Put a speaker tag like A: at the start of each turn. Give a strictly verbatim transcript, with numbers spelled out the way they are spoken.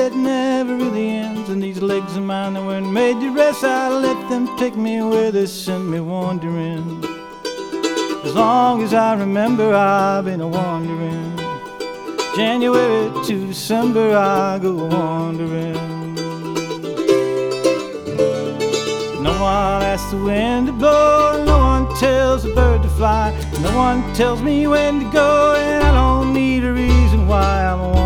A: that never really ends. And these legs of mine that weren't made to rest, I let them take me where they sent me wandering. As long as I remember, I've been a wandering. January to December, I go wandering. No one asks the wind to blow, no one tells the bird to fly, no one tells me when to go, and I don't need a reason why I'm